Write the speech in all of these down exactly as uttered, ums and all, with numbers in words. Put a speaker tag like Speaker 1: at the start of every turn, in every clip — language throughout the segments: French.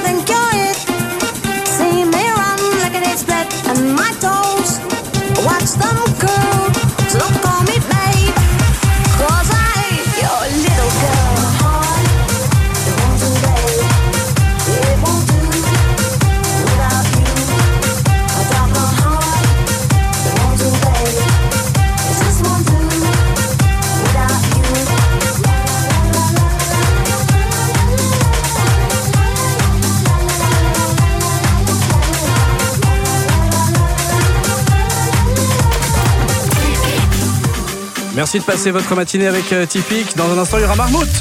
Speaker 1: think you're it. See me run like an split and my toes. Watch them curl, so don't call me babe, 'cause I ain't your little girl. It won't do, babe. It won't do without you. I got my heart. It won't do, babe. It just won't do without you.
Speaker 2: Merci de passer votre matinée avec euh, Typique. Dans un instant, il y aura Marmout.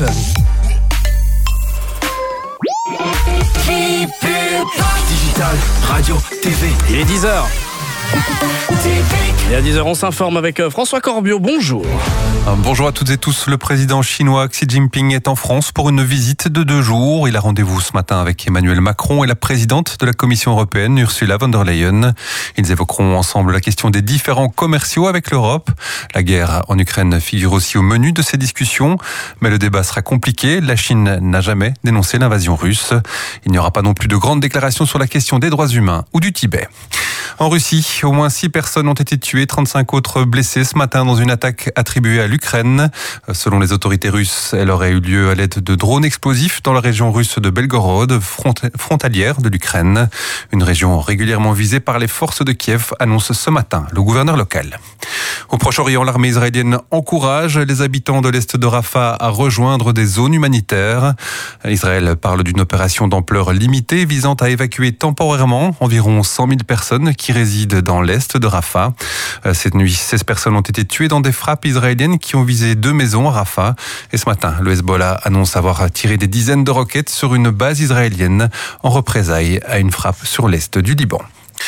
Speaker 3: Digital, radio, T V.
Speaker 2: Il est dix heures. Et à dix heures, on s'informe avec euh, François Corbiot. Bonjour.
Speaker 4: Bonjour à toutes et tous. Le président chinois Xi Jinping est en France pour une visite de deux jours. Il a rendez-vous ce matin avec Emmanuel Macron et la présidente de la Commission européenne, Ursula von der Leyen. Ils évoqueront ensemble la question des différends commerciaux avec l'Europe. La guerre en Ukraine figure aussi au menu de ces discussions. Mais le débat sera compliqué. La Chine n'a jamais dénoncé l'invasion russe. Il n'y aura pas non plus de grandes déclarations sur la question des droits humains ou du Tibet. En Russie, au moins six personnes ont été tuées, trente-cinq autres blessées ce matin dans une attaque attribuée à l'Ukraine. Selon les autorités russes, elle aurait eu lieu à l'aide de drones explosifs dans la région russe de Belgorod, frontalière de l'Ukraine. Une région régulièrement visée par les forces de Kiev, annonce ce matin le gouverneur local. Au Proche-Orient, l'armée israélienne encourage les habitants de l'est de Rafah à rejoindre des zones humanitaires. Israël parle d'une opération d'ampleur limitée visant à évacuer temporairement environ cent mille personnes qui résident dans l'est de Rafah. Cette nuit, seize personnes ont été tuées dans des frappes israéliennes qui ont visé deux maisons à Rafah. Et ce matin, le Hezbollah annonce avoir tiré des dizaines de roquettes sur une base israélienne en représailles à une frappe sur l'est du Liban.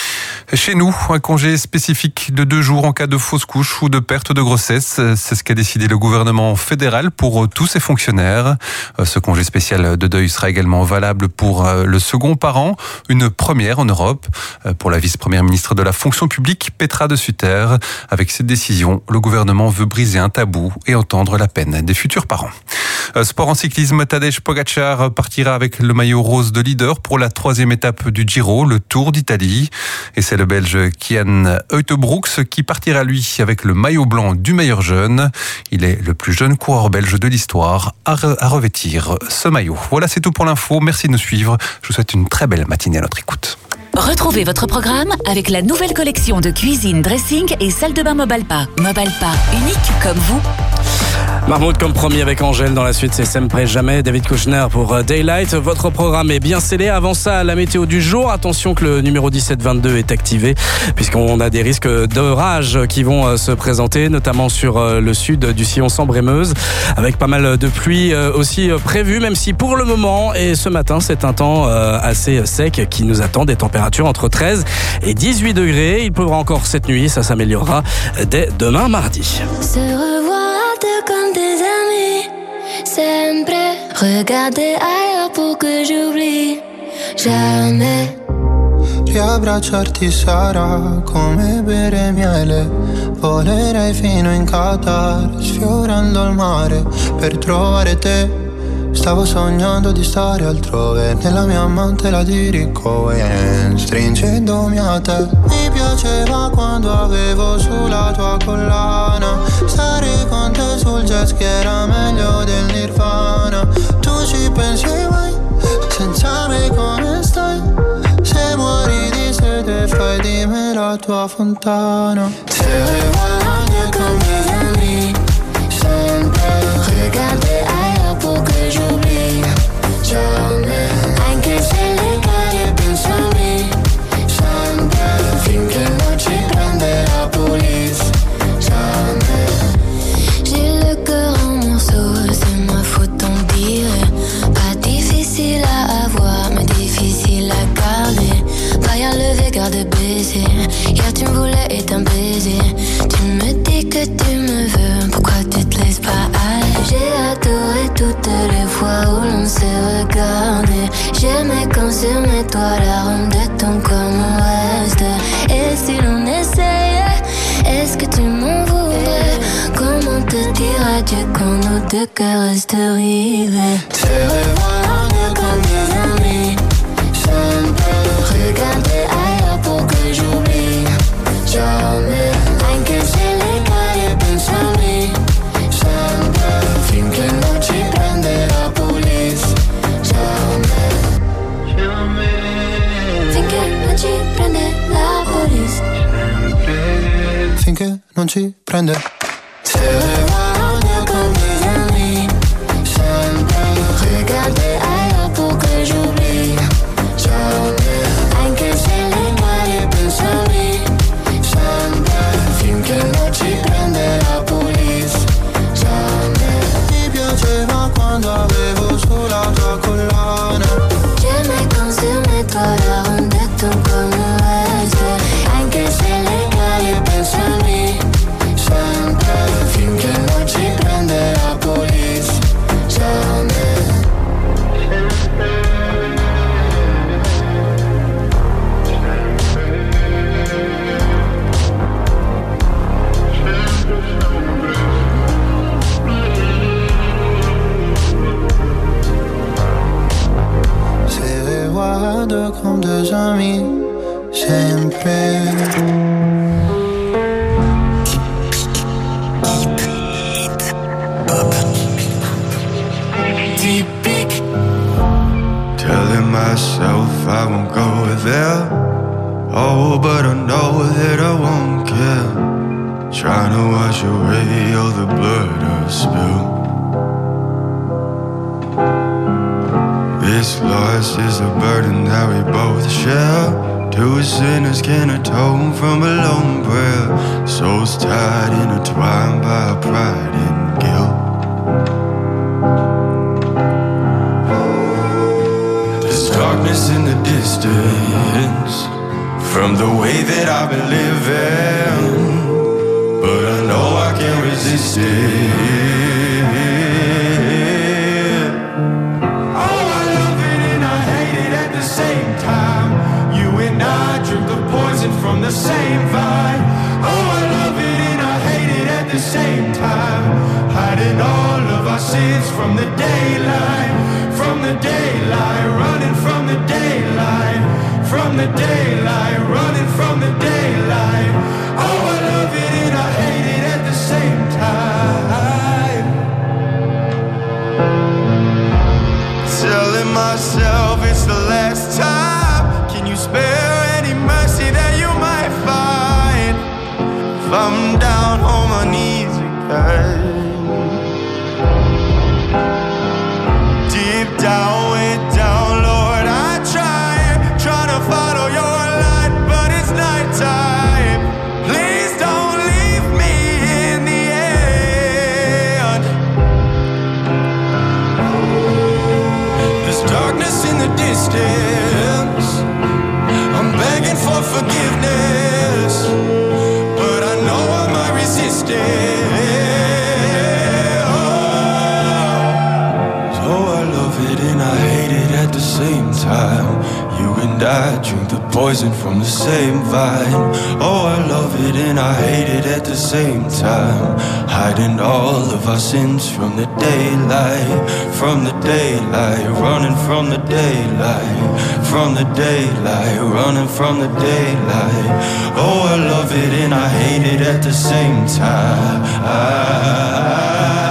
Speaker 4: Chez nous, un congé spécifique de deux jours en cas de fausse couche ou de perte de grossesse. C'est ce qu'a décidé le gouvernement fédéral pour tous ses fonctionnaires. Ce congé spécial de deuil sera également valable pour le second parent, une première en Europe. Pour la vice-première ministre de la fonction publique, Petra de Sutter. Avec cette décision, le gouvernement veut briser un tabou et entendre la peine des futurs parents. Sport en cyclisme, Tadej Pogacar partira avec le maillot rose de leader pour la troisième étape du Giro, le Tour d'Italie. Et c'est le Belge Kian Uijtebroeks qui partira lui avec le maillot blanc du meilleur jeune. Il est le plus jeune coureur belge de l'histoire à, re- à revêtir ce maillot. Voilà, c'est tout pour l'info. Merci de nous suivre. Je vous souhaite une très belle matinée à notre écoute.
Speaker 5: Retrouvez votre programme avec la nouvelle collection de cuisine, dressing et salle de bain Mobalpa. Mobalpa, unique comme vous.
Speaker 2: Marmout comme promis avec Angèle. Dans la suite, c'est Sempre Jamais. David Kushner pour Daylight. Votre programme est bien scellé. Avant ça, la météo du jour. Attention que le numéro dix-sept vingt-deux est activé puisqu'on a des risques d'orage qui vont se présenter, notamment sur le sud du sillon Sambre-et-Meuse, avec pas mal de pluie aussi prévues, même si pour le moment et ce matin, c'est un temps assez sec qui nous attend, des températures entre treize et dix-huit degrés. Il pleuvra encore cette nuit. Ça s'améliorera dès demain mardi.
Speaker 6: Se revoir comme des amis, sempre regarder ailleurs pour que j'oublie jamais.
Speaker 7: Riabbracciarti sarà come bere miele, volerei fino in Qatar, sfiorando il mare per trovare te. Stavo sognando di stare altrove, nella mia mantela di Ricohen, stringendomi a te. Mi piaceva quando avevo sulla tua collana, stare con te sul jet ski era meglio del Nirvana. Tu ci pensi mai, senza me come stai? Se muori di sete fai di me la tua fontana. Se revoilà comme des amis, sempre regarder ailleurs pour que j'oublie jamais. Anche se le cade penso a me, sempre finché non ci prende la police, jamais. J'ai le cœur en morceaux, c'est ma faute t'en dire. Pas difficile à avoir, mais difficile à garder. Paille levé, garde baiser. Hier tu me voulais et un baiser. Tu me dis que tu me veux, pourquoi tu te laisses pas aller? J'ai adoré toutes les fois où l'on s'est regardé. J'aimais quand sur mes toits l'arôme de ton corps me reste. Et si l'on essayait, est-ce que tu m'en voudrais? Comment te dire adieu quand nos deux cœurs restent rivés? Se revoilà comme des amis, finché non ci prende. Se guardo con des amis, sempre regarder ailleurs pour que j'oublie. Jamais, anche se le male pensami, sempre finché non ci prende la police. Jamais. Mi piaceva quando avevo sulla tua collana. J'aimais quand sur mes doigts rondait ton comme reste. Anche se le male pensami, sempre finché non ci prende la police. Jamais. Se guardo con deux amis, sempre.
Speaker 8: Telling myself I won't go there. Oh, but I know that I won't care. Trying to wash away all the blood I've spilled. This loss is a burden that we both share. Two sinners can atone from a lone prayer. Souls tied, intertwined by pride and guilt. There's darkness in the distance from the way that I've been living, but I know I can't resist it. Oh, I love it and I hate it at the same time. You and I drink the poison from the same vine. Oh, I love it and I hate it at the same time. Hiding all of our sins from the daylight, from the daylight, running from the daylight, from the daylight, running from the daylight. Oh, I love it and I hate it at the same time. Telling myself it's the last time. Can you spare any mercy that you might find? If I'm down on my knees again, deep down, way down, Lord, I try, try to follow your light, but it's nighttime. Please don't leave me in the end. There's darkness in the distance. I'm begging for forgiveness, but I know I might resist it. And I hate it at the same time. You and I drink the poison from the same vine. Oh, I love it and I hate it at the same time. Hiding all of our sins from the daylight, from the daylight, running from the daylight, from the daylight, running from the daylight. Oh, I love it and I hate it at the same time. I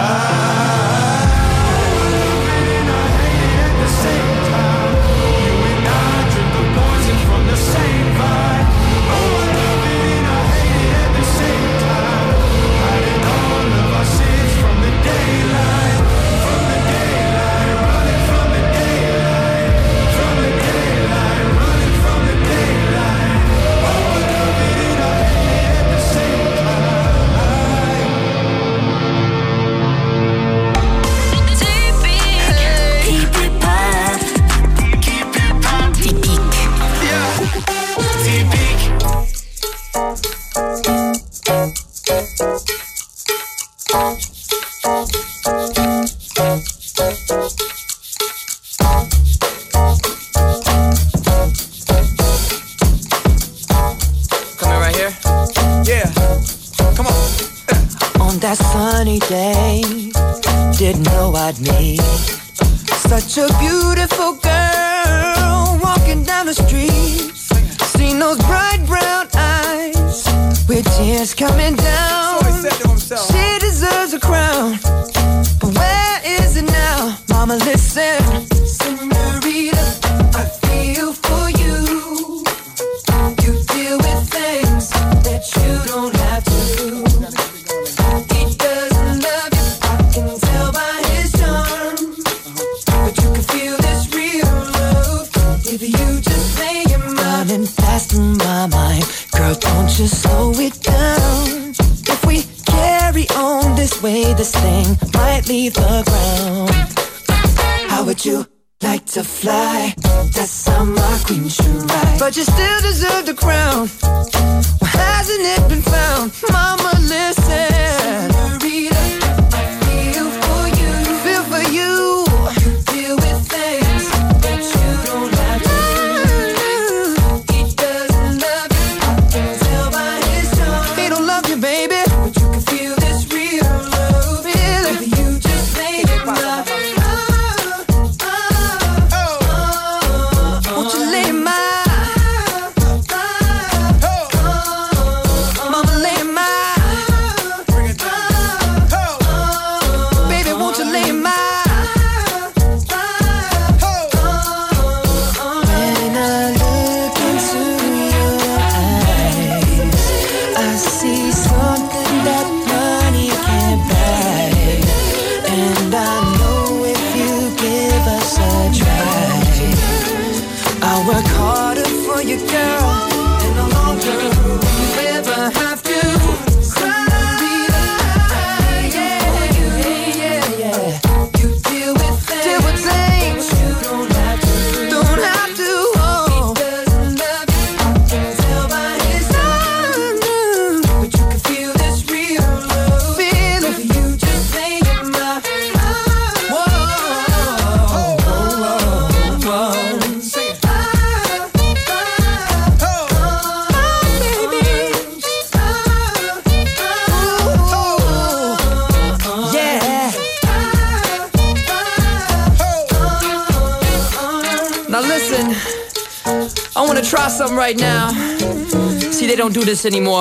Speaker 9: that sunny day, didn't know I'd meet such a beautiful girl walking down the street. Seen those bright brown eyes with tears coming down. So he said to himself, she deserves a crown, but where is it now? Mama, listen, señorita, I feel for you. You deal with things that you don't have fast through my mind. Girl, don't you slow it down. If we carry on this way, this thing might leave the ground. How would you like to fly? That's how my queen should ride. But you still deserve the crown. Well, hasn't it been found? Mama, listen. Senorita, I feel for you. Feel for you. You deal with things that you don't have to do. He doesn't love you. I can tell by his tone. He don't love you, baby, but you can feel this real love. Feel it. You just made it love.
Speaker 10: Try something right now. See, they don't do this anymore.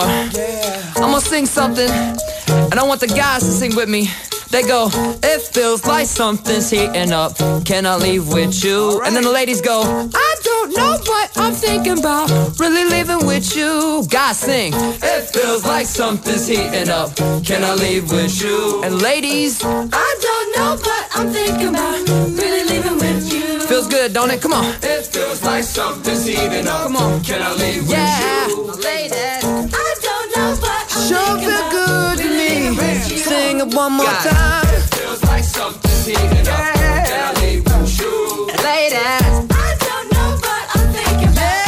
Speaker 10: I'm gonna sing something, and I want the guys to sing with me. They go, it feels like something's heating up. Can I leave with you? And then the ladies go, I don't know what I'm thinking about. Really leaving with you. Guys sing, it feels like something's heating up. Can I leave with you? And ladies, I don't know what I'm thinking about. Really leaving with you. Feels good, don't it? Come on. It feels like something's heating up. Come on. Can I leave yeah. with you? Ladies, I don't know what I'm
Speaker 9: sure
Speaker 10: thinking
Speaker 9: feel
Speaker 10: about.
Speaker 9: good to me. Sing it one more
Speaker 10: God.
Speaker 9: time.
Speaker 10: It feels like something's heating up. Can I leave with you? Ladies, I don't know what I'm thinking about.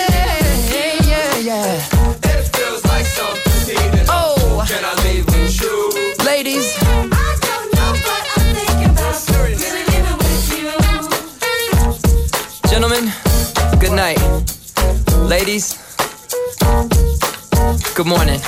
Speaker 9: Yeah, yeah, yeah, yeah.
Speaker 10: It feels like something's heating up. Oh. Can I leave with you? Ladies, I don't know what I'm thinking about. Really leaving with you. Gentlemen, good night. Ladies, good morning.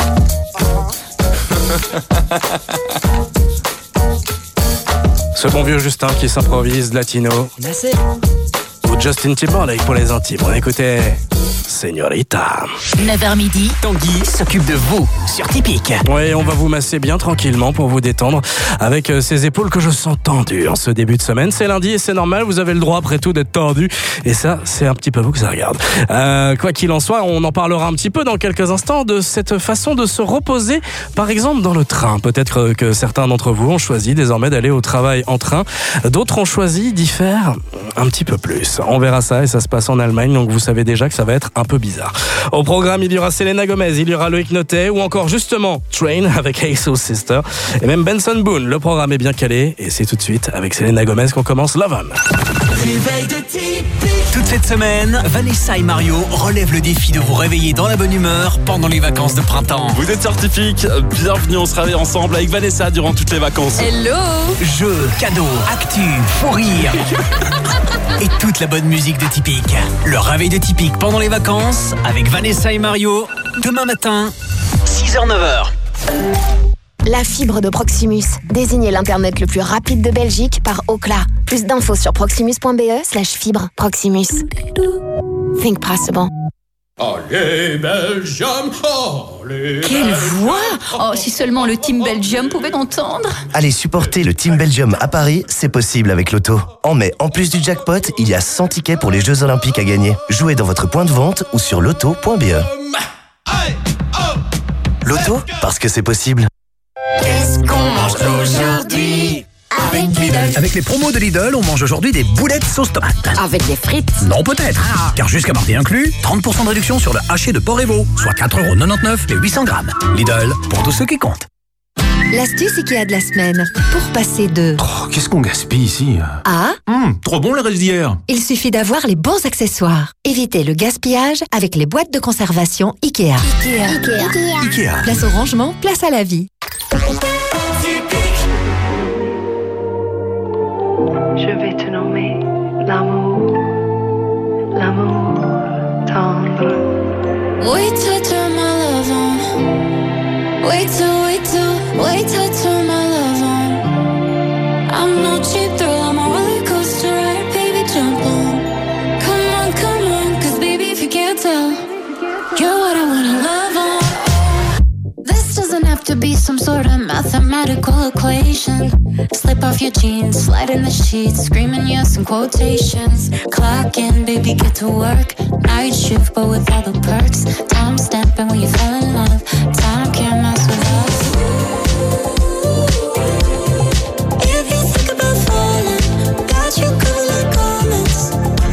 Speaker 2: Ce bon vieux Justin qui s'improvise latino. Ou Justin Timberlake pour les intimes. On écoutait Señorita.
Speaker 5: neuf heures midi, Tanguy s'occupe de vous sur Typique.
Speaker 2: Oui, on va vous masser bien tranquillement pour vous détendre avec ces épaules que je sens tendues en ce début de semaine. C'est lundi et c'est normal, vous avez le droit après tout d'être tendu. Et ça, c'est un petit peu vous que ça regarde. Euh, quoi qu'il en soit, on en parlera un petit peu dans quelques instants de cette façon de se reposer, par exemple dans le train. Peut-être que certains d'entre vous ont choisi désormais d'aller au travail en train. D'autres ont choisi d'y faire un petit peu plus. On verra ça et ça se passe en Allemagne, donc vous savez déjà que ça va être un peu bizarre. Au programme, il y aura Selena Gomez, il y aura Loïc Notet ou encore justement Train avec Hey Soul Sister et même Benson Boone. Le programme est bien calé et c'est tout de suite avec Selena Gomez qu'on commence Love On.
Speaker 3: Réveil de Typique.
Speaker 11: Toute cette semaine, Vanessa et Mario relèvent le défi de vous réveiller dans la bonne humeur pendant les vacances de printemps.
Speaker 12: Vous êtes sur Typique, bienvenue, on se réveille ensemble avec Vanessa durant toutes les vacances.
Speaker 5: Hello.
Speaker 11: Jeux, cadeaux, actu, fou rire et toute la bonne musique de Typique. Le réveil de Typique pendant les vacances avec Vanessa et Mario, demain matin, six heures neuf heures.
Speaker 13: La fibre de Proximus. Désignez l'Internet le plus rapide de Belgique par Ookla. Plus d'infos sur proximus.be slash fibre. Proximus. Think possible.
Speaker 14: Allez, Belgium, allez,
Speaker 5: Quelle voix! Oh, si seulement le Team Belgium pouvait l'entendre.
Speaker 15: Allez supporter le Team Belgium à Paris, c'est possible avec Loto. En mai, en plus du jackpot, il y a cent tickets pour les Jeux Olympiques à gagner. Jouez dans votre point de vente ou sur loto point be. Loto, parce que c'est possible.
Speaker 3: Qu'est-ce qu'on mange aujourd'hui?
Speaker 11: Avec Lidl. Avec les promos de Lidl, on mange aujourd'hui des boulettes sauce tomate.
Speaker 16: Avec des frites?
Speaker 11: Non, peut-être. Ah. Car jusqu'à mardi inclus, trente pour cent de réduction sur le haché de porc et veau, soit quatre euros quatre-vingt-dix-neuf les huit cents grammes. Lidl, pour tous ceux qui comptent.
Speaker 17: L'astuce Ikea de la semaine. Pour passer de...
Speaker 18: Oh, qu'est-ce qu'on gaspille ici?
Speaker 17: À...
Speaker 18: Hum, trop bon les restes d'hier.
Speaker 17: Il suffit d'avoir les bons accessoires. Évitez le gaspillage avec les boîtes de conservation Ikea.
Speaker 6: Ikea. Ikea.
Speaker 18: Ikea.
Speaker 17: Place au rangement, place à la vie.
Speaker 19: Je vais te nommer l'amour, l'amour tendre.
Speaker 6: Wait till I turn my love on. Wait till, wait till, wait till I turn my love on. I'm no cheap thrill, I'm a roller coaster ride, baby, jump on. Come on, come on, cause baby, if you can't tell, you're what I wanna love on. This doesn't have to be some sort of mathematical equation. Slip off your jeans, slide in the sheets, screaming yes in quotations. Clock in, baby, get to work. Night shift, but with all the perks. Time stamping when you fell in love. Time can't mess with us. If you think about falling, got you covered like garments.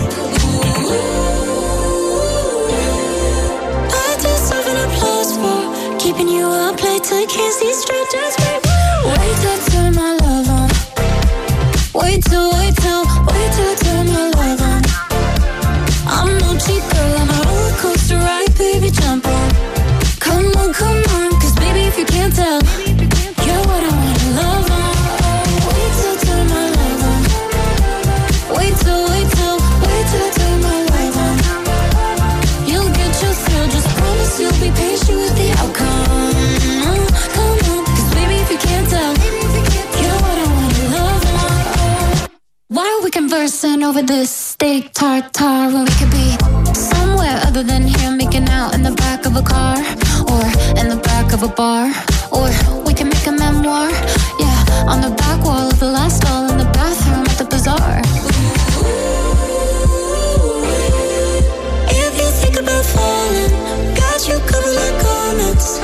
Speaker 6: I deserve an applause for keeping you up late till you can't see straight. Just wait, wait till I turn my love on. Wait till, wait till, wait till I turn my love on. I'm no cheap girl, I'm a roller coaster ride, baby, jump on. Come on, come on, cause baby, if you can't tell, you're what I wanna love on. Wait till I turn my love on. Wait till, wait till, wait till I turn my love on. You'll get your thrill, just promise you'll be patient with the outcome. Come on, cause baby, if you can't tell, you're what I wanna love on. Why are we conversing over this steak tartare when we could be somewhere other than here, making out in the back of a car, or in the back of a bar, or we can make a memoir, yeah, on the back wall of the last stall in the bathroom at the bazaar. If you think about falling, got you covered like garments.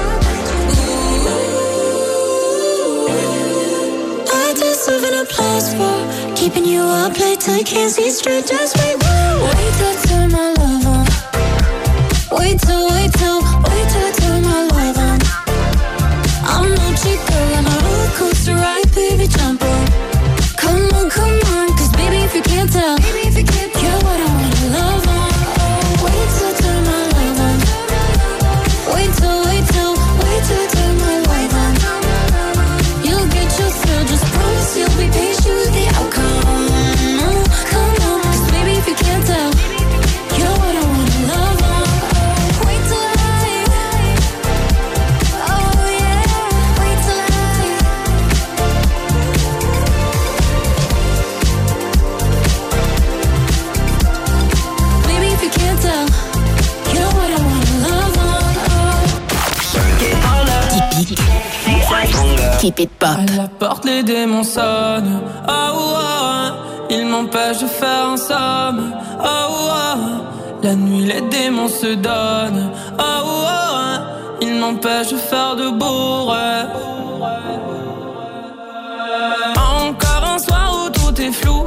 Speaker 6: I deserve an applause for keeping you up late till you can't see straight. Just wait, wait till I turn my love on. Wait till, wait till, wait till I turn my love on. I'm no cheap girl, I'm a roller coaster ride, baby, jump on. Come on, come on, cause baby, if you can't tell, you're what I wanna love on. Wait till I turn my love on. Wait till, wait till, wait till I turn my love on. You'll get your thrill, just promise you'll be patient with the outcome. Come on, cause baby, if you can't tell, you're what I wanna love on. Wait till I, oh yeah, wait till I. Baby, if you can't tell, you're what I wanna love on.
Speaker 5: Typique. Keep it pop.
Speaker 10: À la porte, les démons sonnent. Oh, oh, oh. Ils m'empêchent de faire un somme. Oh, oh, oh. La nuit, les démons se donnent. Oh, oh, oh. Ils m'empêchent de faire de beaux rêves. Encore un soir où tout est flou.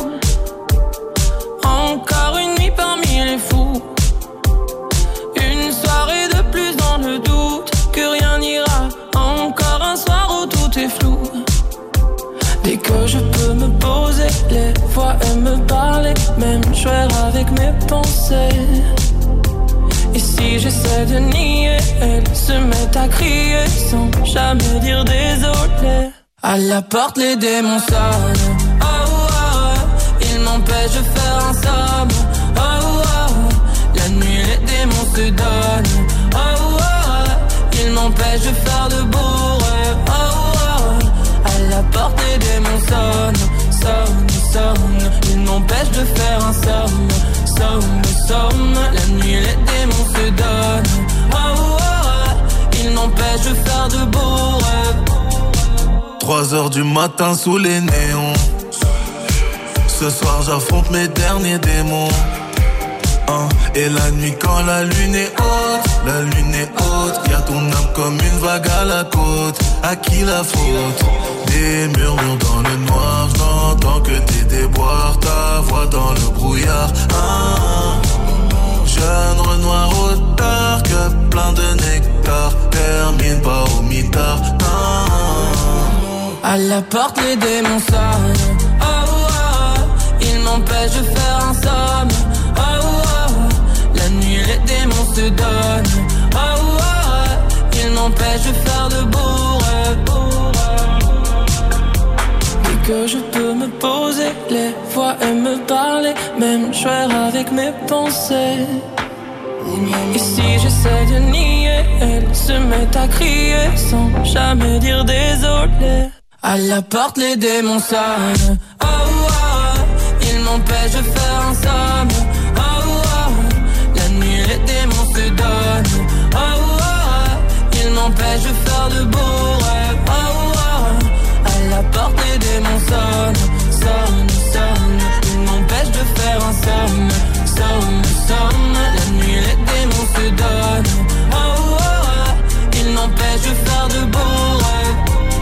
Speaker 10: Encore une nuit parmi les fous. Une soirée de plus dans le doute que rien n'ira. Encore un soir où tout est flou. Dès que je peux me poser, les voix aiment me parler, même jouer avec mes pensées. Et si j'essaie de nier, elles se mettent à crier sans jamais dire désolé. À la porte, les démons sonnent. Oh, oh, oh. Ils m'empêchent de faire un somme. Oh, oh, oh. La nuit, les démons se donnent. Oh, oh, oh. Ils m'empêchent de faire de beaux rêves. Oh, oh, oh. À la porte, les démons sonnent. Sonnent, sonnent. Ils m'empêchent de faire un somme. Somme, somme. La nuit, les démons se donnent. Oh, oh, oh. Ils m'empêchent de faire de beaux rêves.
Speaker 20: Trois heures du matin sous les néons. Ce soir j'affronte mes derniers démons. Hein. Et la nuit quand la lune est haute, la lune est haute. Y'a ton âme comme une vague à la côte. À qui la faute? et murmure dans le noir. J'entends que tes déboires, ta voix dans le brouillard. Ah, jeune Renoir au dark, plein de nectar, termine pas au mitard. Ah,
Speaker 10: à la porte les démons sonnent. Oh, oh, ils m'empêchent de faire un somme. Oh, oh, la nuit les démons se donnent. Oh, oh, ils m'empêchent de faire de beaux rêves. Et que je peux me poser, les voix et me parler, même jouer avec mes pensées. Et si j'essaie de nier, elle se met à crier sans jamais dire désolé. À la porte les démons sonnent. Oh, oh, ils m'empêchent de faire un somme. Oh, oh, la nuit les démons se donnent. Oh, oh, ils m'empêchent de faire de beaux rêves. Oh, oh, à la porte les démons sonnent. Sonnent, sonnent, ils m'empêchent de faire un somme. Somme, somme, la nuit les démons se donnent. Oh, oh, oh, ils m'empêchent de faire de beaux rêves.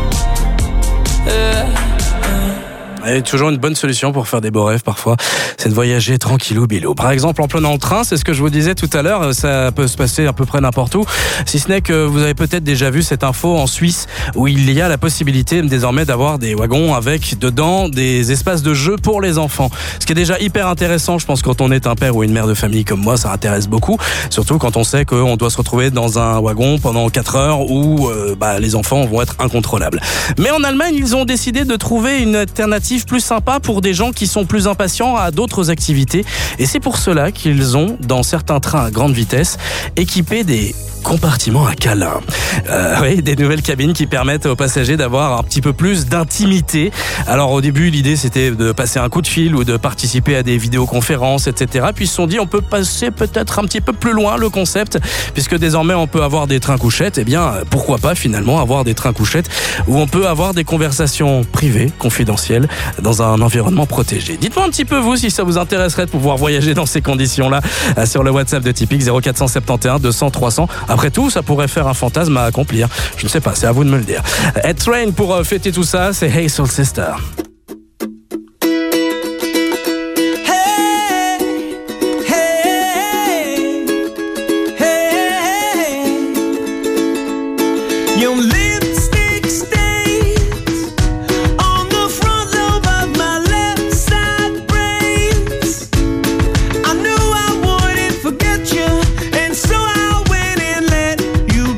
Speaker 10: Euh,
Speaker 2: Et toujours une bonne solution pour faire des beaux rêves parfois, c'est de voyager tranquillou bilou. Par exemple, en prenant le train, c'est ce que je vous disais tout à l'heure, ça peut se passer à peu près n'importe où. Si ce n'est que vous avez peut-être déjà vu cette info en Suisse où il y a la possibilité désormais d'avoir des wagons avec dedans des espaces de jeu pour les enfants. Ce qui est déjà hyper intéressant, je pense, quand on est un père ou une mère de famille comme moi, ça intéresse beaucoup. Surtout quand on sait qu'on doit se retrouver dans un wagon pendant quatre heures où euh, bah, les enfants vont être incontrôlables. Mais en Allemagne, ils ont décidé de trouver une alternative plus sympa pour des gens qui sont plus impatients à d'autres activités. Et c'est pour cela qu'ils ont, dans certains trains à grande vitesse, équipé des compartiments à câlins. Euh, oui, des nouvelles cabines qui permettent aux passagers d'avoir un petit peu plus d'intimité. Alors au début, l'idée c'était de passer un coup de fil ou de participer à des vidéoconférences, et cetera. Puis ils se sont dit on peut passer peut-être un petit peu plus loin le concept, puisque désormais on peut avoir des trains couchettes. Eh bien, pourquoi pas finalement avoir des trains couchettes où on peut avoir des conversations privées, confidentielles, dans un environnement protégé. Dites-moi un petit peu vous si ça vous intéresserait de pouvoir voyager dans ces conditions-là sur le WhatsApp de Tipeee zéro quatre cent soixante et onze deux cents trois cents. Après tout, ça pourrait faire un fantasme à accomplir. Je ne sais pas, c'est à vous de me le dire. Ed Train pour fêter tout ça, c'est Hey Soul Sister.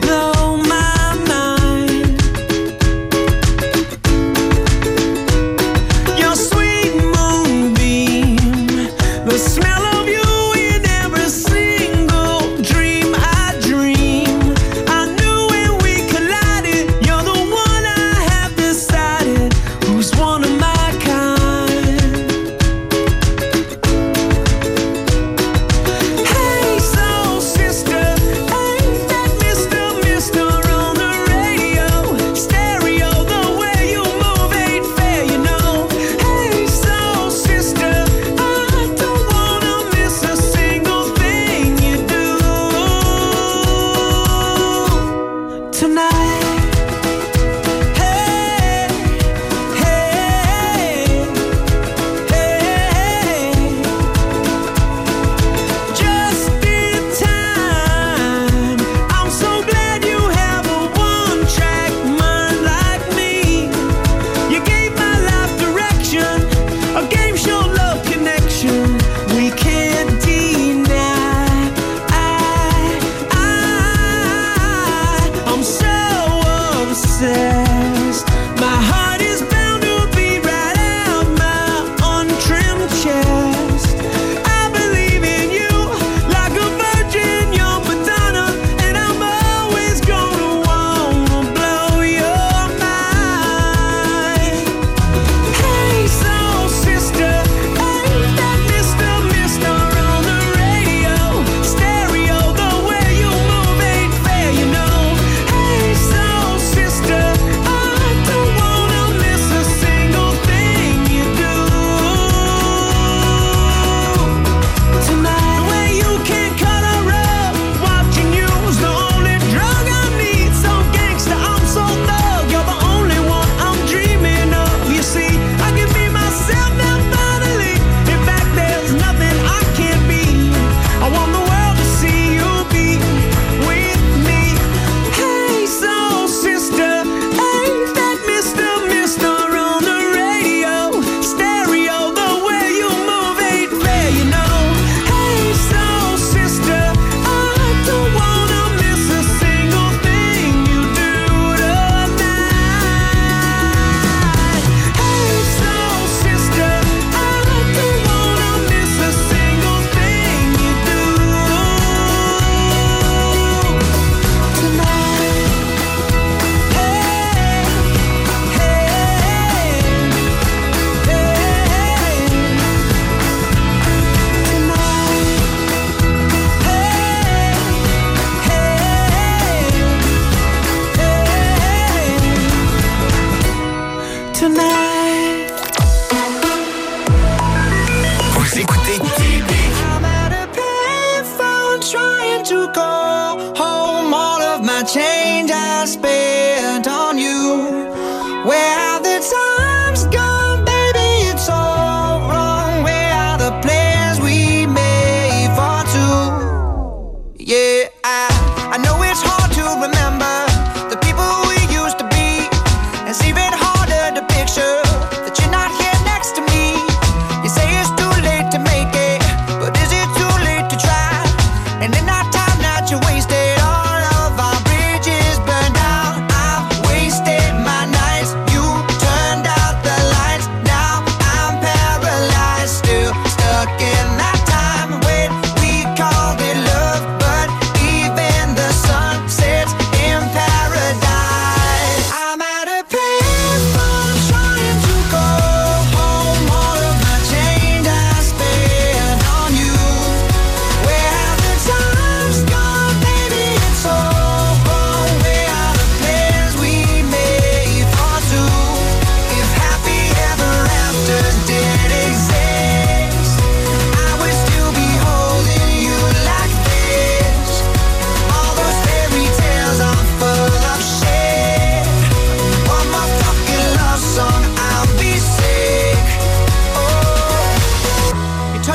Speaker 9: Blow my mind.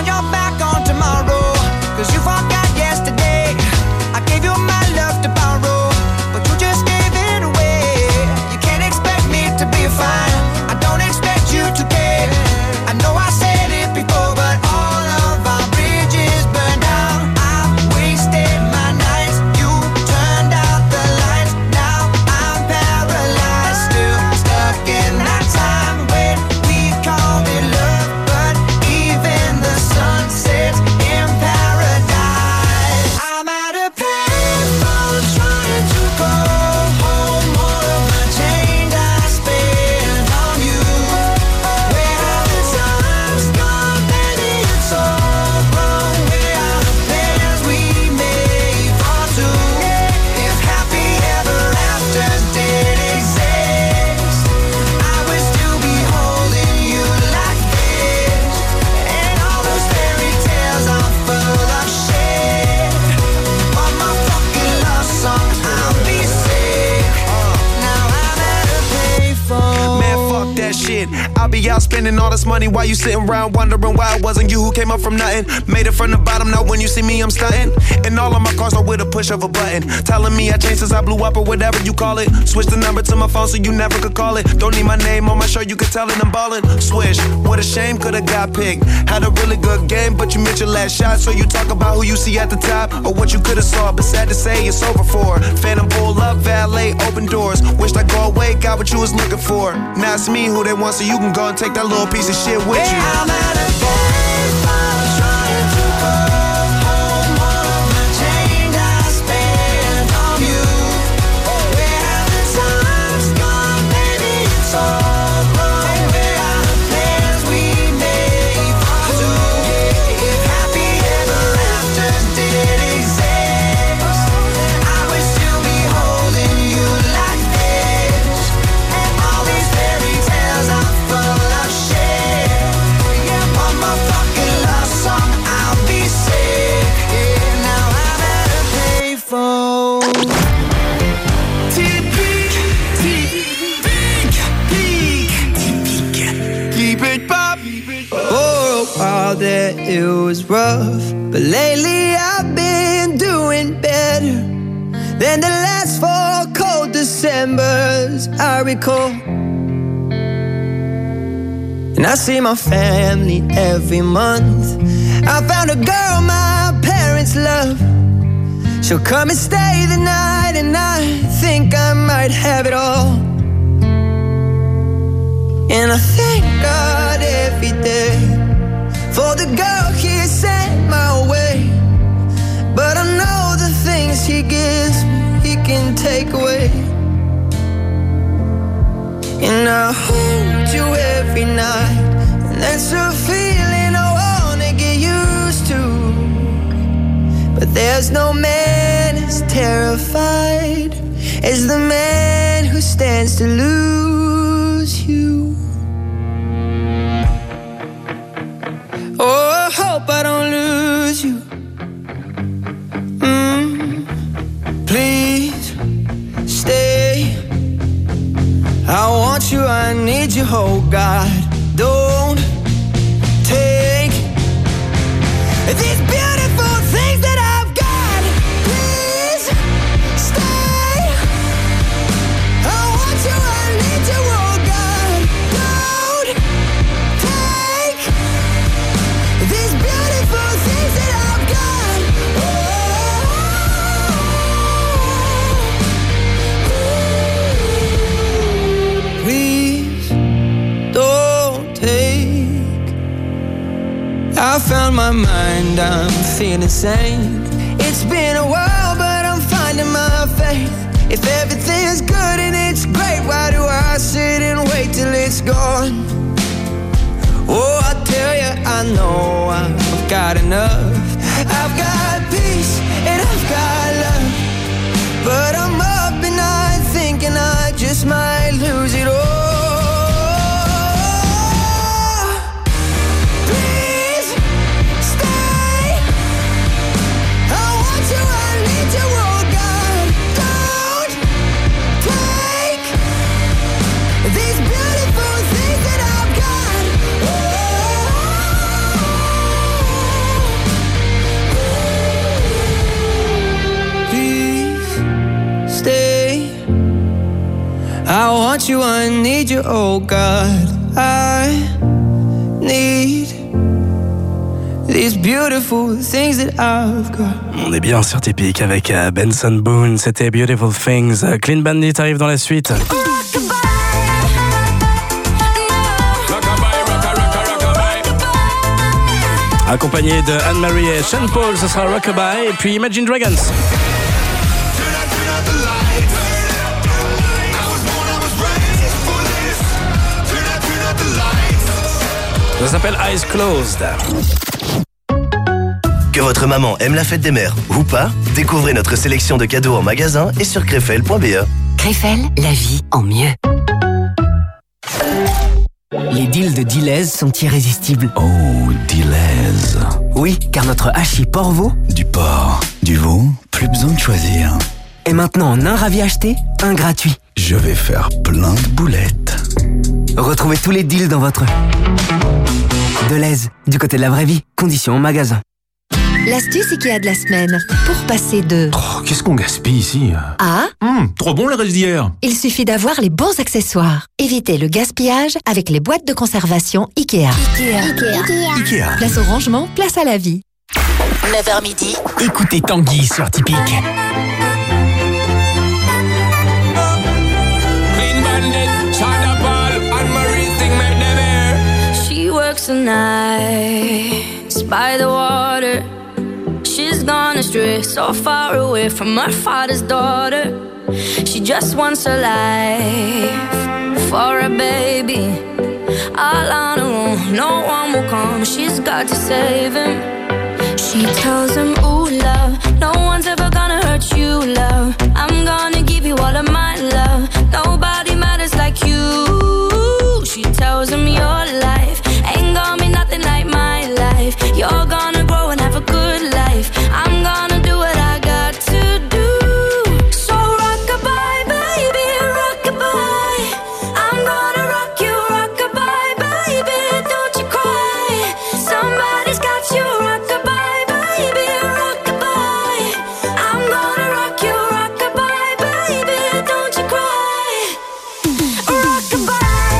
Speaker 9: your back on tomorrow. Cause you forgot yesterday. I gave you my love to borrow, but you just gave it away. You can't expect me to be fine. I don't expect you to care. I know I said it before, but all of our bridges burned down. I wasted my nights. You turned out the lights. Now I'm paralyzed, still stuck in that time when we called it love. But even the sun sets in paradise. I'm at a payphone trying to call home. All of the change I spent on you. Where have the times gone, baby? It's all wrong. Where are the plans we made for two? If happy ever afters did exist, I would still be holding you like this. And all those fairy tales are full of shit. On my fucking love song, I'll be sick. Now I'm at a payphone.
Speaker 16: Man, fuck that shit. I'll be out spending all this money while you sitting around wondering why it wasn't you who came up from nothing. Made it from the bottom, now when you see me, I'm stunting. And all of my cars are with a push of a button. Telling me I changed since I blew up or whatever you call it. Switch the number to my phone so you never could call it. Don't need my name on my shirt, you could tell it I'm ballin'. Swish, what a shame, could've got picked. Had a really good game, but you missed your last shot. So you talk about who you see at the top or what you could've saw. But sad to say, it's over for. Phantom pull up, valet, open doors. Wished I go away, got what you was looking for. Now it's me who they want, so you can go and take that little piece of shit with you.
Speaker 9: I'm at a payphone trying to call home. All of the change I spent on you. Where have the times gone, baby? It's all wrong. Where are the plans we made for two? If happy ever afters did exist, I would still be holding you like this. And all these fairy tales are full of shit. Yeah, on my fucking love song, I'll be sick. Yeah, now I'm at a payphone. Typique, typique, typique. Keep it pop. For a while there it was rough, but lately I've been doing better than the last four cold Decembers I recall. And I see my family every month. I found a girl my parents love. She'll come and stay the night, and I think I might have it all. And I thank God every day for the girl He sent my way. But I know the things He gives me, He can take away. And I hold you every night, and that's a feeling I wanna get used to. But there's no man as terrified as the man who stands to lose you. Oh, I hope I don't lose you. Mm, please stay. I want you, I need you, oh God. Don't take these beautiful things that I've got. Please stay. I want you, I need you, oh God. Don't take these beautiful things that I've got. Oh, please don't take. I found my mind, I'm feeling sane. It's been a while, but I'm finding my faith. If everything's good and it's great, why do I sit and wait till it's gone? Oh, I tell you, I know I've got enough. I've got peace and I've got love, but I'm up at night thinking I just might lose it all. Please stay. I want you, I need you, oh God. Don't take these beautiful things that I've got. Oh, want you, I need you, oh God. I need these beautiful things that I've got.
Speaker 2: On est bien sur Typique avec euh, Benson Boone, c'était Beautiful Things. Euh, Clean Bandit arrive dans la suite. Accompagné de Anne-Marie et Sean Paul, ce sera Rockabye et puis Imagine Dragons. Ça s'appelle Eyes Closed.
Speaker 15: Que votre maman aime la fête des mères ou pas, découvrez notre sélection de cadeaux en magasin et sur crefel point b e.
Speaker 21: Crefel, la vie en mieux. Les deals de Deleuze sont irrésistibles.
Speaker 18: Oh, Deleuze.
Speaker 21: Oui, car notre hachis porc-veau,
Speaker 18: Du porc, du veau, plus besoin de choisir.
Speaker 21: est maintenant en un ravi acheté, un gratuit.
Speaker 18: Je vais faire plein de boulettes.
Speaker 21: Retrouvez tous les deals dans votre Deleuze, du côté de la vraie vie. Conditions en magasin.
Speaker 17: L'astuce Ikea de la semaine. Pour passer de
Speaker 18: Oh, qu'est-ce qu'on gaspille ici?
Speaker 17: à
Speaker 18: Hum, trop bon les restes d'hier.
Speaker 17: il suffit d'avoir les bons accessoires. Évitez le gaspillage avec les boîtes de conservation Ikea.
Speaker 13: Ikea.
Speaker 18: Ikea.
Speaker 17: Place au rangement, place à la vie.
Speaker 5: neuf heures midi.
Speaker 11: Écoutez Tanguy sur Typique.
Speaker 10: Clean Bandit, China Paul, Anne-Marie sing make them hear.
Speaker 6: She works the nights by the water. She's gone astray, so far away from her father's daughter. She just wants a life for a baby. All on her own, no one will come. She's got to save him. She tells him, ooh, love, no one's ever gonna hurt you, love. I'm gonna give you all of my love. Nobody matters like you. She tells him your life ain't gonna be nothing like my life. You're gonna grow and have a good life. I'm gonna do what I got to do. So rock-a-bye, baby, rock-a-bye. I'm gonna rock you, rock-a-bye, baby, don't you cry. Somebody's got you, rock-a-bye, baby, rock-a-bye. I'm gonna rock you, rock-a-bye, baby, don't you cry. Rock-a-bye.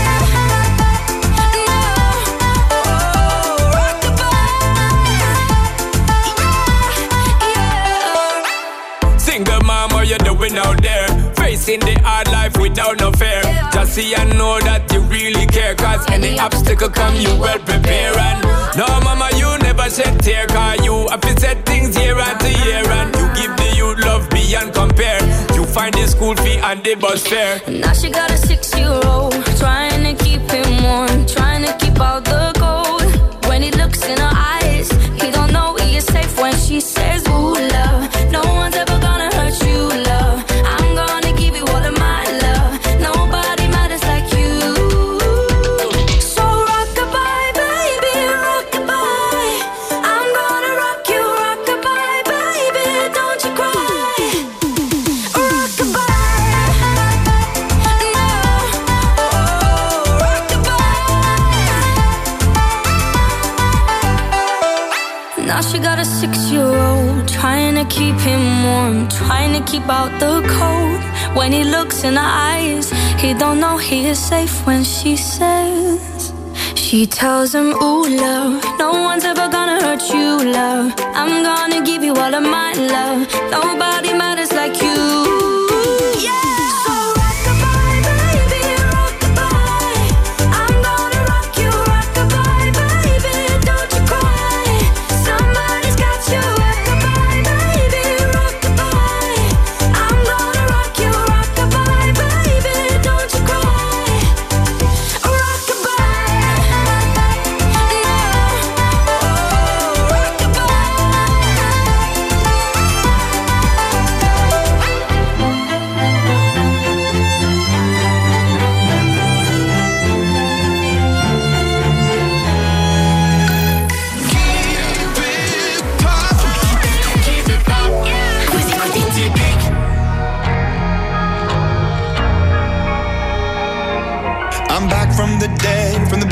Speaker 10: Single mom, what you doing out there? Facing the hard life without no fear. Just see and know that you really care. Cause any obstacle come, you well prepare. And no mama, you never shed tear. Cause you have to set things year after year. And you give the youth love beyond compare. You find the school fee and the bus fare.
Speaker 6: Now she got a six-year-old, trying to keep him warm, trying to keep out the cold. When he looks in her eyes, he don't know he is safe when she says, ooh, love, no one's ever gonna hurt you, love. I'm gonna give you all of my love. Nobody matters like you. So rock-a-bye, baby, rock-a-bye. I'm gonna rock you, rock-a-bye, baby, don't you cry. Rock-a-bye. Now she got a six-year-old, trying to keep him warm, trying to keep out the cold. When he looks in her eyes, he don't know he is safe when she says. She tells him, ooh, love, no one's ever gonna hurt you, love. I'm gonna give you all of my love. Nobody matters like you.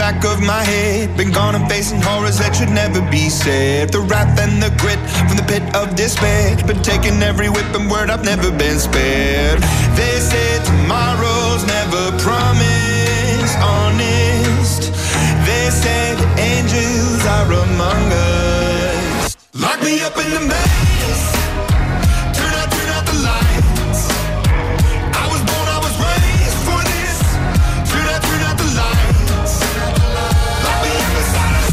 Speaker 16: back of my head. Been gone and facing horrors that should never be said. The wrath and the grit from the pit of despair. Been taking every whip and word, I've never been spared. They say tomorrow's never promised, honest. They say the angels are among us. Lock me up in the maze. Turn out, turn out the lights. I was born, I was raised for this. Turn out, turn out the lights. Lock me up inside a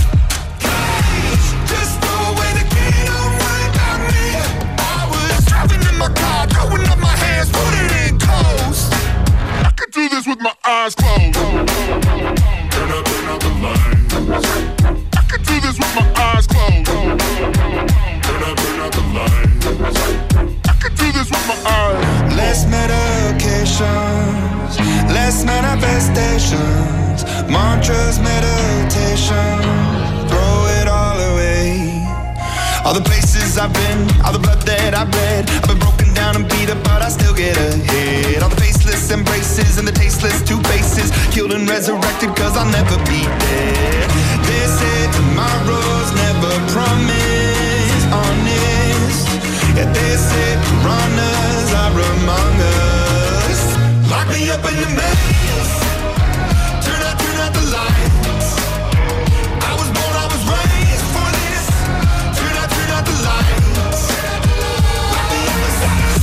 Speaker 16: cage. Just throw away the key, don't worry about me. I was driving in my car, throwing up my hands, put it in coast. I could do this with my eyes closed. Turn out, turn out the lights. I could do this with my eyes closed. Turn out, turn out the lights. I could do this with my eyes. Less medications, less manifestations, mantras, meditation, throw it all away. All the places I've been, all the blood that I've bled, I've been broken down and beat up, but I still get ahead. All the faceless embraces and the tasteless two faces, killed and resurrected cause I'll never be dead. They say tomorrow's never promised, honest. Yeah, they say piranhas are among us. Lock me up in the maze. Turn out, turn out the lights. I was born, I was raised for this. Turn out, turn out the lights. Lock me up inside a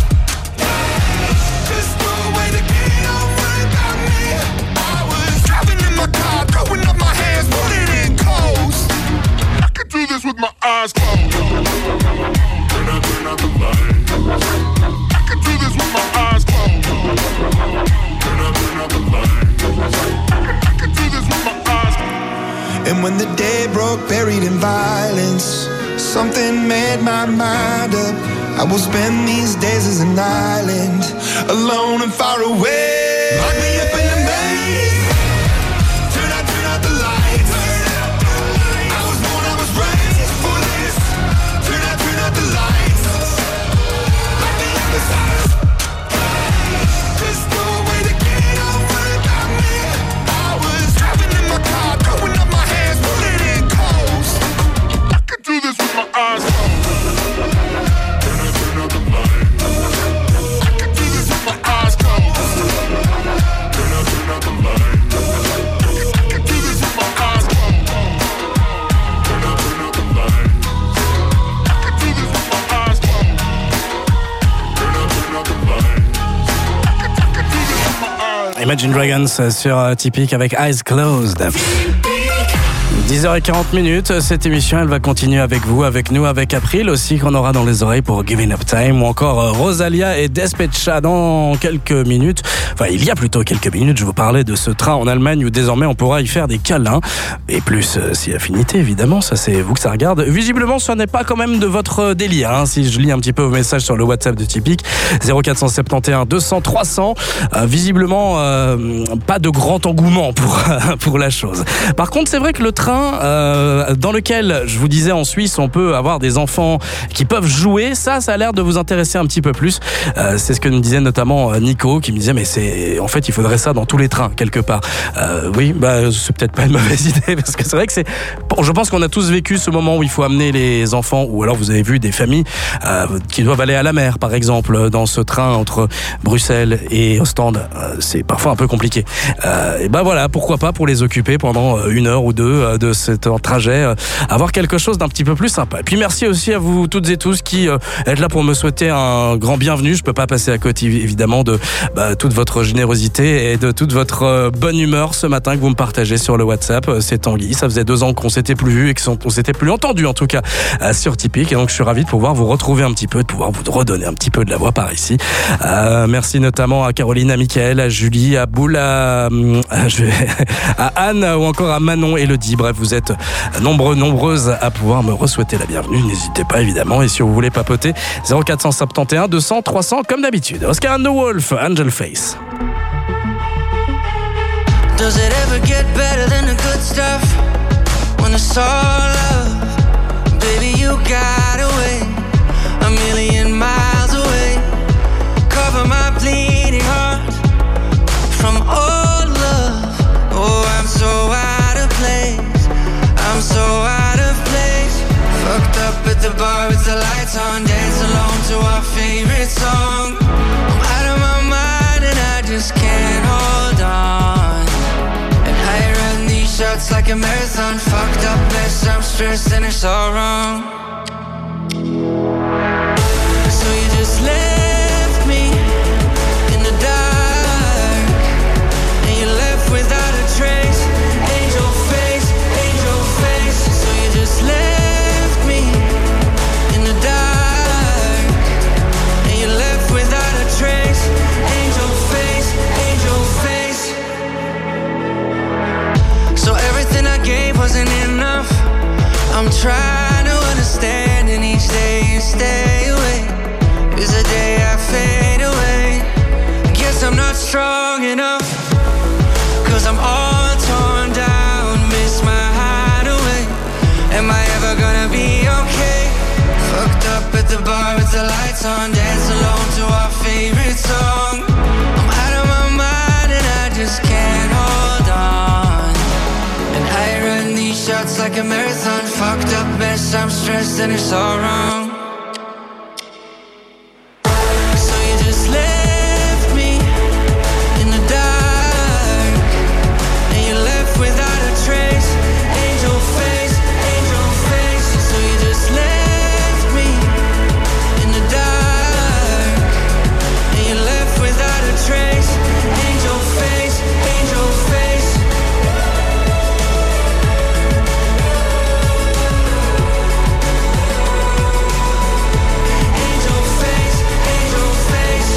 Speaker 16: cage. Just throw away the key, don't worry about me. I was driving in my car, throwing up my hands, put it in coast. I could do this with my eyes closed. Turn out, turn out the lights. I could do this with my eyes closed. Turn out, turn out the lights. I could, I could do this with my eyes closed. And when the day broke, buried in violence, something made my mind up. I will spend these days as an island, alone and far away. Lock me up in the maze. Turn out, turn out the lights. I was born, I was raised for this. Turn out, turn out the lights. Lock me up inside a cage. Just throw away the key, don't worry about me. I was driving in my car, throwing up my hands, put it in coast. I could do this with my eyes closed. Turn out, turn out the lights. I could do this with my eyes closed. Turn out, turn out the lights. I could do this with my eyes closed. Turn out, turn out the lights. I could do this with my eyes closed. Turn out, turn out the lights. I could, I could do this with my eyes.
Speaker 2: Imagine Dragons sur Typique avec Eyes Closed. dix heures quarante minutes, cette émission elle va continuer avec vous, avec nous, avec April aussi qu'on aura dans les oreilles pour Giving Up Time ou encore Rosalia et Despecha dans quelques minutes. Enfin il y a plutôt quelques minutes, je vous parlais de ce train en Allemagne où désormais on pourra y faire des câlins et plus euh, si affinité évidemment, ça c'est vous que ça regarde. Visiblement ce n'est pas quand même de votre délire hein, si je lis un petit peu vos messages sur le WhatsApp de Typique zéro quatre sept un deux cents trois cents euh, visiblement euh, pas de grand engouement pour, pour la chose. Par contre c'est vrai que le train Euh, dans lequel, je vous disais, en Suisse, on peut avoir des enfants qui peuvent jouer. Ça, ça a l'air de vous intéresser un petit peu plus. Euh, c'est ce que nous disait notamment Nico, qui me disait, mais c'est, en fait, il faudrait ça dans tous les trains, quelque part. Euh, oui, bah, c'est peut-être pas une mauvaise idée, parce que c'est vrai que c'est, bon, je pense qu'on a tous vécu ce moment où il faut amener les enfants, ou alors vous avez vu des familles euh, qui doivent aller à la mer, par exemple, dans ce train entre Bruxelles et Ostende. Euh, c'est parfois un peu compliqué. Euh, et ben voilà, pourquoi pas pour les occuper pendant une heure ou deux de cet trajet, euh, avoir quelque chose d'un petit peu plus sympa. Et puis merci aussi à vous toutes et tous qui euh, êtes là pour me souhaiter un grand bienvenue. Je peux pas passer à côté évidemment de bah, toute votre générosité et de toute votre euh, bonne humeur ce matin que vous me partagez sur le WhatsApp. C'est Tanguy, ça faisait deux ans qu'on s'était plus vu et qu'on s'était plus entendu en tout cas euh, sur Typique, et donc je suis ravi de pouvoir vous retrouver un petit peu, de pouvoir vous redonner un petit peu de la voix par ici. Euh, merci notamment à Caroline, à Mickaël, à Julie, à Boule, à, à, à Anne ou encore à Manon, Elodie. Bref, vous êtes nombreux, nombreuses à pouvoir me re-souhaiter la bienvenue. N'hésitez pas évidemment, et si vous voulez papoter, zéro quatre sept un deux cents trois cents comme d'habitude. Oscar and the Wolf, Angel Face.
Speaker 9: Does it ever get better than the good stuff? When it's all love, baby you got away a million miles away. Cover my bleeding heart from old love. Oh, I'm so out of place. bar with the lights on, dance alone to our favorite song. I'm out of my mind and I just can't hold on. And I run these shots like a marathon, fucked up mess, I'm stressed and it's all wrong. So you just left me in the dark, and you left without a trace. Angel face, angel face. So you just left me in the dark, and you left without a trace. Angel face, angel face. So everything I gave wasn't enough. I'm trying to understand, and each day you stay away is the day I fade away. Guess I'm not strong enough, cause I'm all torn down, miss my hideaway. Am I ever gonna be okay? Fucked up at the bar with the lights on, dance alone to our favorite song. I'm out of my mind and I just can't hold on. And I run these shots like a marathon, fucked up mess, I'm stressed and it's all wrong. So you just left me in the dark, and you left without a trace. Angel face, angel face. So you just left me in the dark, and you left without a trace. Angel face, angel face. Angel face, angel face.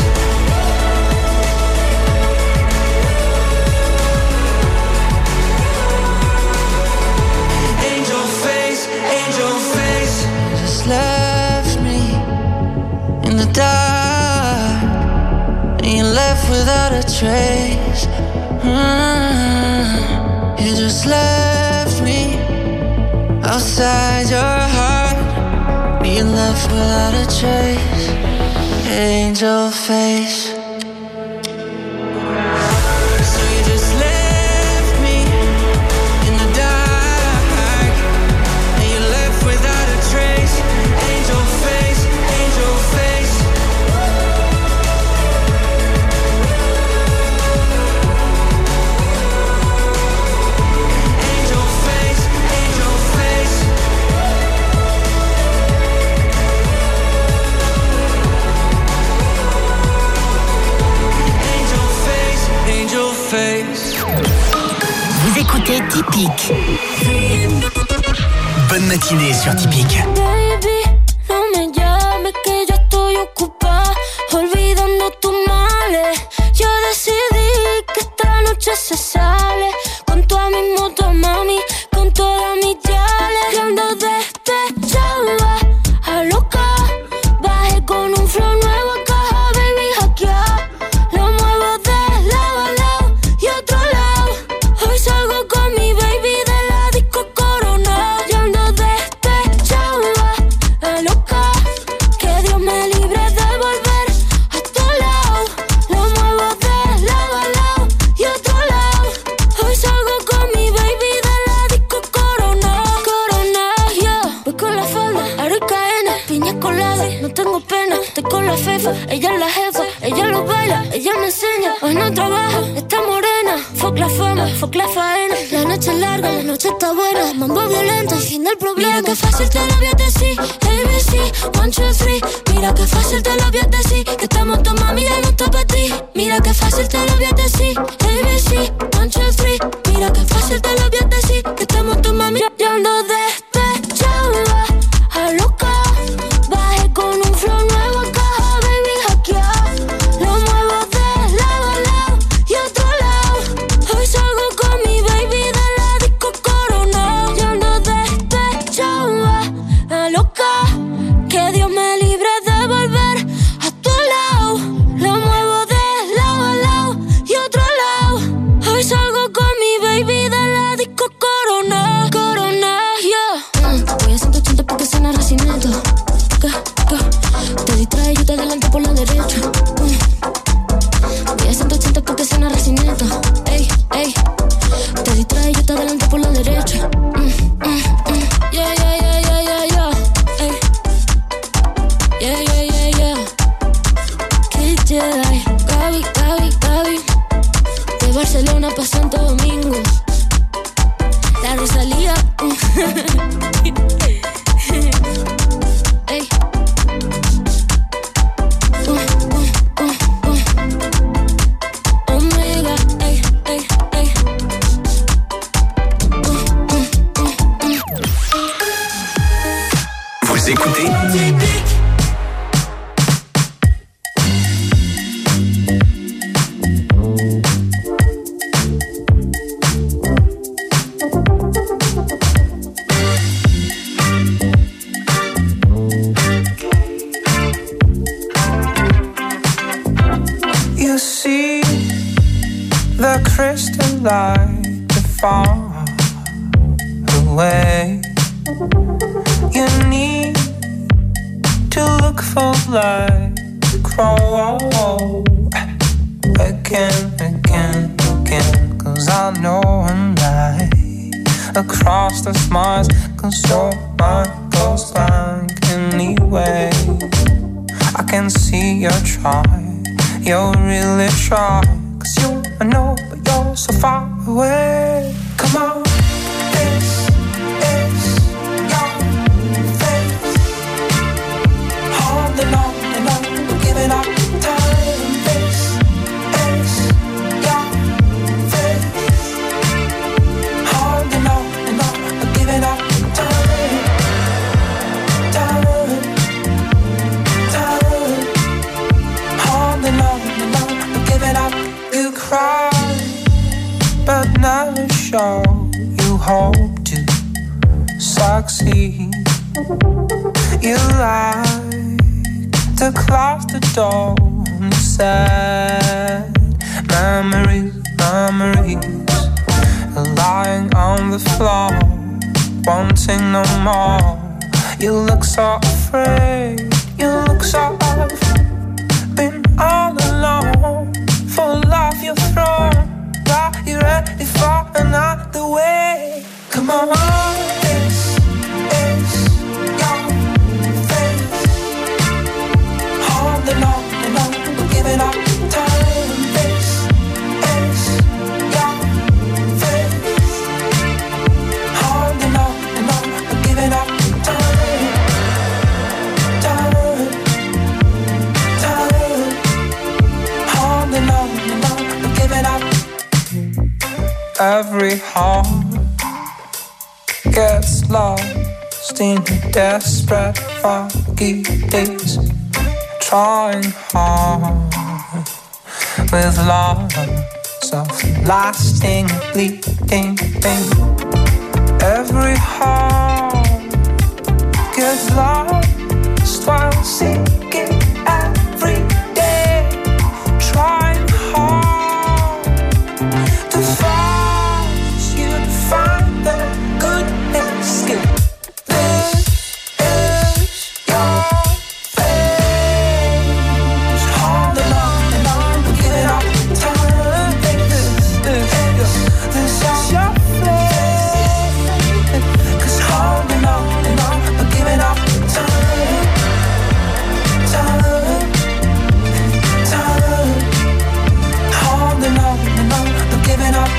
Speaker 9: Angel face, angel face. Just left me in the dark, and you left without a trace. Mm. You just left me outside your heart, and you left without a trace. Angel face. So you just left me in the dark, and you left without a trace. Angel face, angel face. Angel face, angel face. Angel face, angel face.
Speaker 11: Vous écoutez Typique. Bonne matinée sur Typique.
Speaker 6: Baby, no me llames que yo estoy ocupada, olvidando tus males. Yo decidí que esta noche se sale con toda mi moto, mami, con todas mis yales. Y ando despechada, a loca, bajé con un flow nuevo a caja, baby, hackeada. Lo muevo de lado a lado y otro lado. Hoy salgo con mi baby de la disco Corona. Yo ando despechada, a loca, que Dios me libre de volver a tu lado. Lo muevo de lado a lado y otro lado. Hoy salgo con mi baby de la disco Corona. Corona, yeah. Voy con la falda, aro y cadena, piña colada, no tengo pena. Estoy con la fefa, ella es la jefa, ella lo baila, ella me enseña. Hoy no trabaja, está morena. Fuck la fama, fuck la faena. La noche es larga, la noche está buena. Mambo violento y fin del problema. Mira que fácil te lo voy a decir, A B C, one, two, three. Mira que fácil te lo voy a decir, que estamos tu mami ya no está para ti. Mira que fácil te lo voy a decir, A B C, one, two, three. Mira que fácil te lo voy a decir, que estamos tu mami. Yo ando despechada, a loca, bajé con un flow nuevo a caja, baby, hackeada. Lo muevo de lado a lado y otro lado. Hoy salgo con mi baby de la disco Corona. Yo ando despechada, a loca, que Dios me libre de volver a tu lado. Lo muevo de lado a lado y otro lado. Hoy salgo con mi baby de la disco Corona. Corona, yeah. Mm, voy a ciento ochenta porque suena recinito. Ga, ga. Te distrae, yo te adelanto por la derecha. Mm. Voy a ciento ochenta porque suena recinito. Ey, ey. Te distrae, yo te adelanto por la derecha. Mm, mm, mm. Yeah, yeah, yeah, yeah, yeah, yeah. Ey. Santo Domingo, la Rosalía. Ey. Uh, uh, uh, uh. Omega, ey, ey, ey. Uh, uh, uh, uh.
Speaker 3: Vous écoutez
Speaker 9: You see the crystal light far away. You need to look for light to grow again, again, again. Cause I know one light across the smiles. Cause your mind goes blank anyway. I can see you try, you really try. Cause you I know, but you're so far away. Come on, this is your face. Holding on and on, giving up time. This is your face. Holding on and on, giving up time. Time, time. Holding on and on, giving up. You cry, but never show you hope to succeed. You like to close the door and sad memories, memories. Lying on the floor, wanting no more. You look so afraid, you look so off. Been all alone for love you've thrown. Are you ready for another way? Come on, this is your face. Holding on and on, giving up time. This is your face. Holding on and on, giving up time. Time, time. Holding on and on, giving up. Every heart gets lost in desperate foggy days. Trying hard with lots of lasting bleeding pain. Every heart gets lost while seeking every day. Trying hard to find you, to find the goodness in this is your face. Holding on and on, giving up time. This, this, this, this is your face. Cause holding on and on, giving up time. Time, time. Holding on and on, giving up.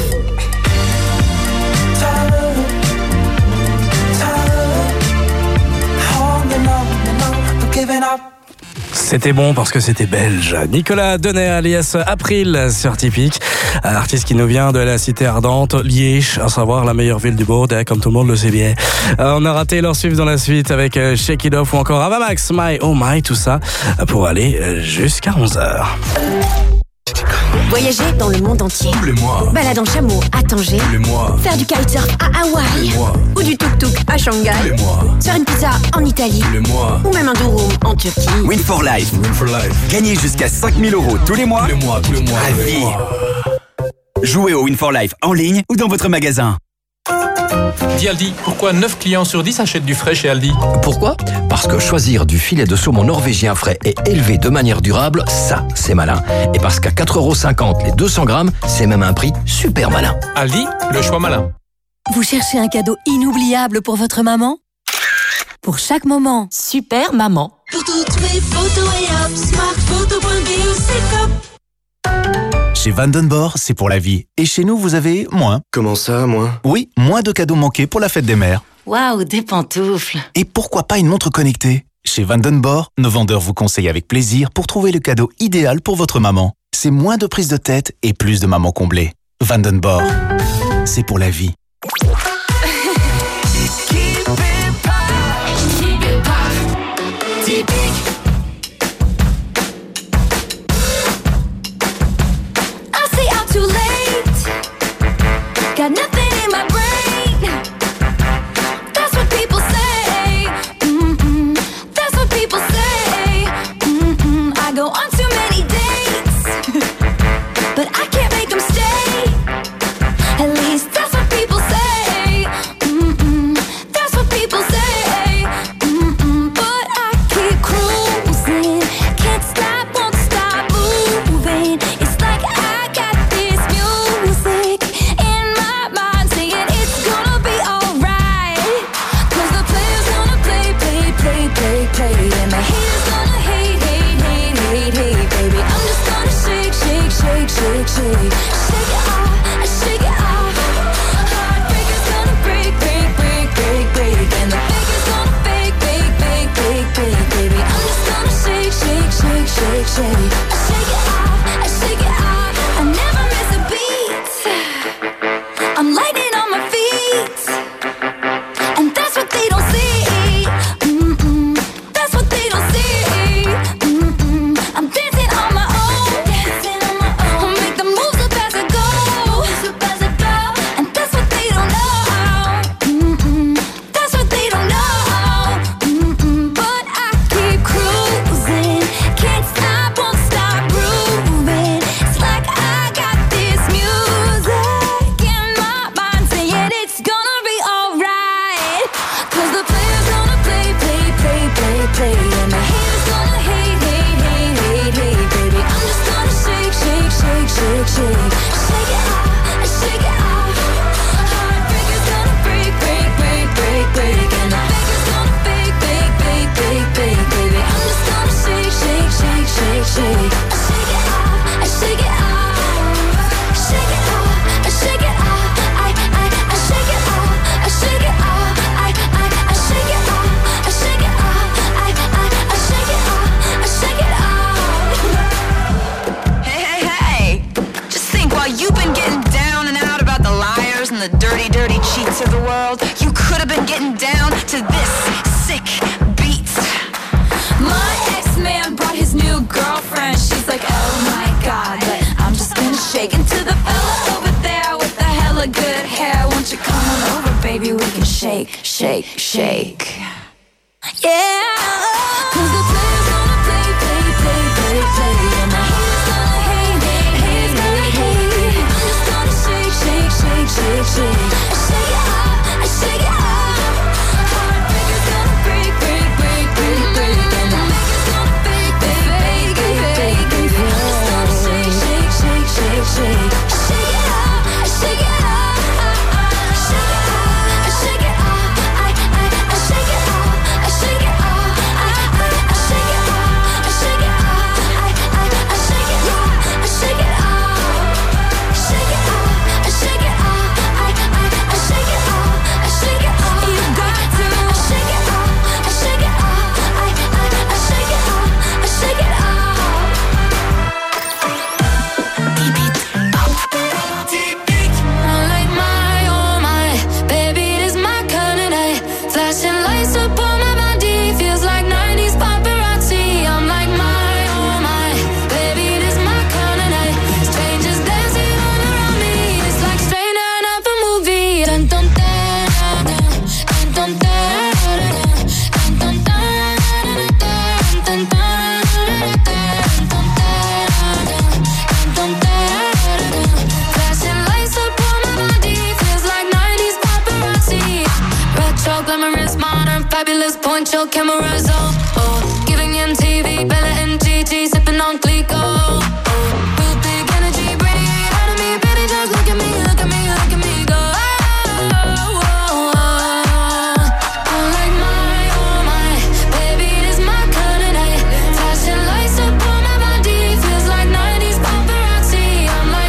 Speaker 2: C'était bon parce que c'était belge. Nicolas Donnet alias April sur Typique, artiste qui nous vient de la cité ardente, Liège, à savoir la meilleure ville du monde, comme tout le monde le sait bien. On a raté leur suivre dans la suite avec Shake It Off ou encore Avamax, My Oh My, tout ça pour aller jusqu'à onze heures.
Speaker 1: Voyager dans le monde entier.
Speaker 3: Tous les mois.
Speaker 1: Balade en chameau à Tanger.
Speaker 3: Tous les mois.
Speaker 1: Faire du kitesurf à Hawaï.
Speaker 3: Tous les mois.
Speaker 1: Ou du tuk-tuk à Shanghai.
Speaker 3: Tous les mois.
Speaker 1: Faire une pizza en Italie.
Speaker 3: Tous les mois.
Speaker 1: Ou même un durum en Turquie.
Speaker 22: Win for Life.
Speaker 3: Win for Life.
Speaker 22: Gagnez jusqu'à cinq mille euros tous les mois.
Speaker 3: Tous les mois, tous les mois.
Speaker 22: À vie. Jouez au Win for Life en ligne ou dans votre magasin.
Speaker 23: Dis Aldi, pourquoi neuf clients sur dix achètent du frais chez Aldi?
Speaker 24: Pourquoi? Parce que choisir du filet de saumon norvégien frais et élevé de manière durable, ça, c'est malin. Et parce qu'à quatre euros cinquante les deux cents grammes, c'est même un prix super malin.
Speaker 23: Aldi, le choix malin.
Speaker 1: Vous cherchez un cadeau inoubliable pour votre maman? Pour chaque moment, Super Maman.
Speaker 6: Pour toutes mes photos et hop, smartphoto point b e, c'est top.
Speaker 4: Chez Vandenborg, c'est pour la vie. Et chez nous, vous avez moins.
Speaker 7: Comment ça, moins?
Speaker 4: Oui, moins de cadeaux manqués pour la fête des mères.
Speaker 8: Waouh, des pantoufles.
Speaker 4: Et pourquoi pas une montre connectée? Chez Vandenborg, nos vendeurs vous conseillent avec plaisir pour trouver le cadeau idéal pour votre maman. C'est moins de prise de tête et plus de mamans comblées. Vandenborg, c'est pour la vie.
Speaker 6: Got nothing in my brain. That's what people say. Mm-mm. That's what people say. Mm-mm. I go on too many dates, but I can't make them stay. At least that's what people say. Mm-mm. That's what people say. Mm-mm. But I keep cruising, can't stop, won't stop moving. It's like I got this music in my mind saying it's gonna be alright. Cause the player's gonna play, play, play, play, play. And the haters gonna hate, hate, hate, hate, hate, baby. I'm just gonna shake, shake, shake, shake, shake. Shake it off, I shake it off. Heartbreaker's gonna break, break, break, break, break. And the faker's gonna fake, fake, fake, fake, fake, baby. I'm just gonna shake, shake, shake, shake, shake. I shake it off, I shake it off. I never miss a beat. I'm lighting on my feet, and that's what they don't see. Mm-mm. That's what they don't see. Mm-mm. I'm dancing on my own, dancing on my own. Make the moves up as I go, up as I go. And that's what they don't know. Mm-mm. That's what they don't know. Mm-mm. But I keep cruising, can't stop, won't stop grooving. It's like I got this music in my mind saying it's gonna be alright. Cause the player's gonna play, play, play, play, play. And the haters gonna hate, hate, hate, hate, hate, baby. I'm just gonna shake, shake, shake, shake, shake. Shake it off, I shake it off. Heartbreaker's gonna break, break, break, break, break. And the faker's gonna fake, fake, fake, fake, fake, baby. I'm just gonna shake, shake, shake, shake, shake. I shake it off, I shake it off. Shake it off, I shake it off. I, I, I shake it off, I shake it off. I, I, I shake it off, I shake it off. I, I, I shake it off, I shake it off.
Speaker 12: Hey, hey, hey! Just think, while you've been getting down and out about the liars and the dirty, dirty cheats of the world, you could have been getting down to this sick beat.
Speaker 6: My ex-man brought his new girlfriend. She's like, oh my god, but I'm just gonna shake into the fella over there with the hella good hair. Won't you come on over, baby? We can shake, shake, shake. Yeah. Cause the player's gonna play, play, play, play, play. And the haters gonna hate, hate, hate, hate, hate. I'm just gonna shake, shake, shake, shake, shake. I shake it off, I shake it off. Heartbreaker's gonna break, break, break, break, break. And the faker's gonna fake, fake, fake, fake, fake, baby. I'm just gonna shake, shake, shake, shake, shake. Shake it off, I shake it off. Shake it off, I shake it off. I, I, I shake it off, I shake it off. I, I, I shake it off, I shake it off. I, I, I shake it off, I shake it off. Shake it off, I shake it off. I, I, I shake it off, I shake it off. You got to. I shake it off, I shake it off. I, I, I shake it off, I shake it off. I like my, oh my, baby, it is my kind of night. Flashing lights up on my body, feels like nineties paparazzi. I'm like my, oh my, baby, it is my kind of night. Strangers dancing all around me, it's like straight out of a movie. Dun dun dun dun dun dun dun dun dun dun dun dun dun. Flashing lights up on my body, feels like nineties paparazzi. Retro, glamorous, modern, fabulous, point your cameras, oh, oh. Giving M T V, Bella and Gigi, sipping on Clico, oh. Real big energy, radiate out of me, baby, just look at me, look at me, look at me, go, oh, oh, oh. I'm like my, oh my, baby, it is my kind of night. Flashing lights up on my body, feels like nineties paparazzi. I'm like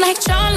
Speaker 6: like John